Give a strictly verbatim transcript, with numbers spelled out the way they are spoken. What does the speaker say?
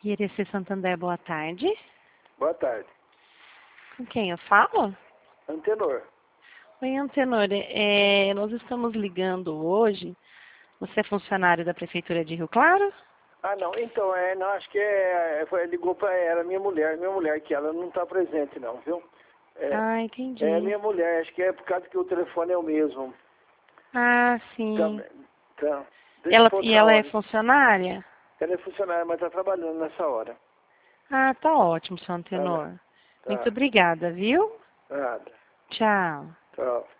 I R C Santander, boa tarde. Boa tarde. Com quem eu falo? Antenor. Oi, Antenor. É, nós estamos ligando hoje. Você é funcionário da Prefeitura de Rio Claro? Ah, não. Então, é, não, acho que é, foi, ligou para ela, minha mulher, minha mulher, que ela não está presente não, viu? É, Ah, entendi. é minha mulher, acho que é por causa que o telefone é o mesmo. Ah, Tá, sim. tá. Deixa Ela, pra e outra ela é hora. funcionária? Ela é funcionária, mas está trabalhando nessa hora. Ah, tá ótimo, seu Tá, né? Antenor. Muito Tá. obrigada, viu? Nada. Tchau. Tchau.